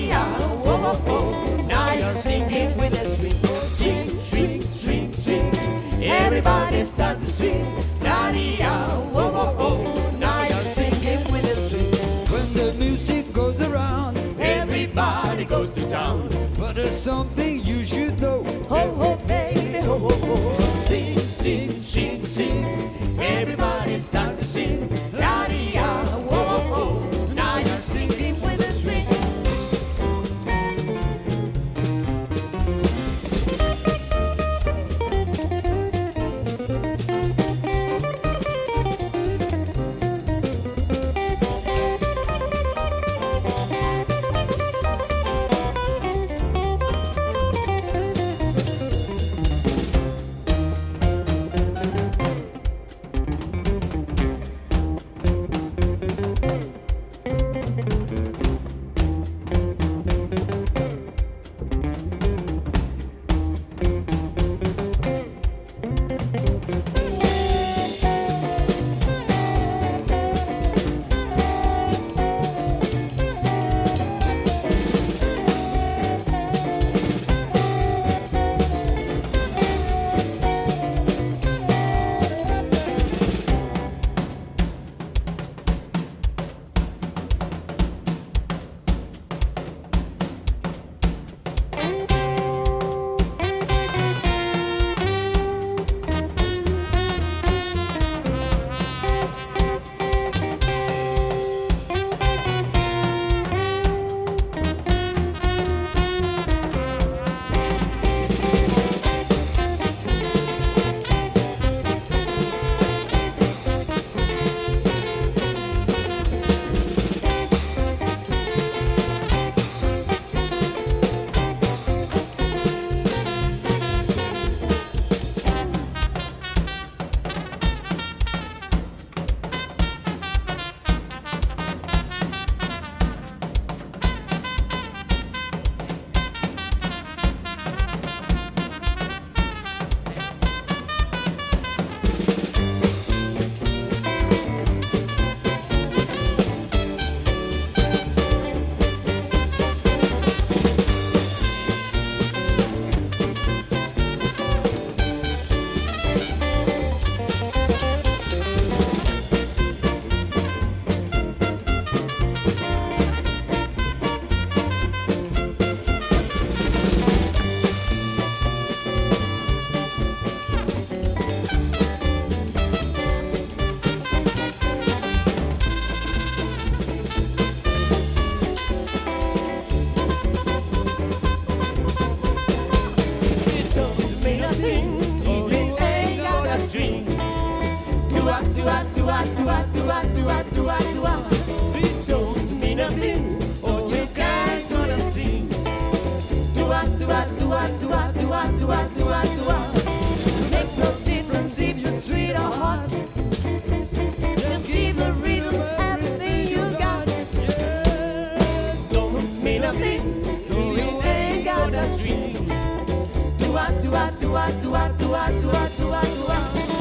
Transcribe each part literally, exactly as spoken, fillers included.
La-dee-ya, whoa, whoa, whoa. Now you're singing with a swing. Swing, swing, swing, swing. Everybody start to swing. La-dee-ya, whoa, whoa, whoa. Now you're singing with a swing. When the music goes around, everybody goes to town. But there's something you should know. Ho, ho, baby, ho, ho, ho. Sing, sing, sing, sing. Everybody start to sing. La-dee-ya, whoa, whoa, whoa. Now you're singing with a swing. It don't mean a thing. Oh, you can't gonna sing. Dua, dua, dua, dua, dua, dua, dua, dua. Makes no difference if you're sweet or hot. Just give the rhythm everything you got. Don't mean a thing. No, you ain't got that string. Dua, dua, dua, dua, dua, dua, dua, dua.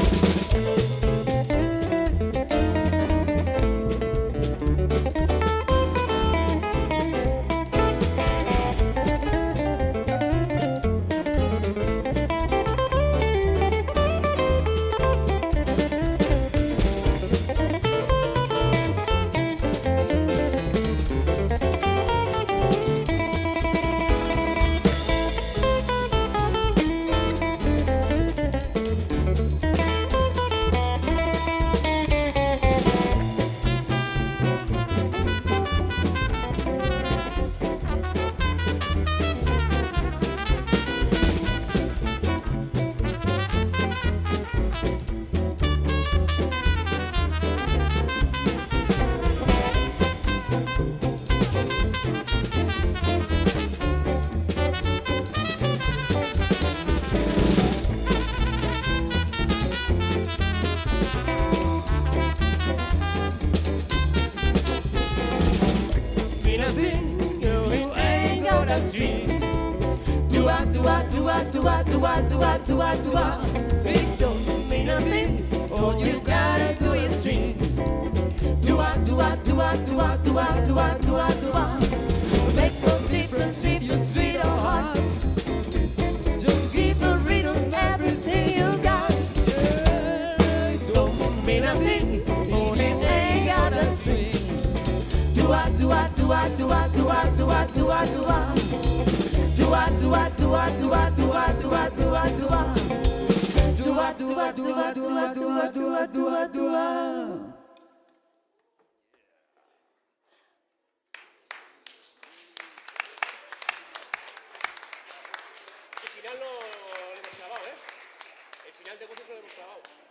Dua, dua, dua, dua, dua, dua, dua, dua. It don't mean a thing. All you gotta do is sing. Dua, dua, dua, dua, dua, dua, dua, dua. Makes no difference. tua, tua, tua. El final no lo hemos clavado, ¿eh? El final de cosas lo hemos clavado.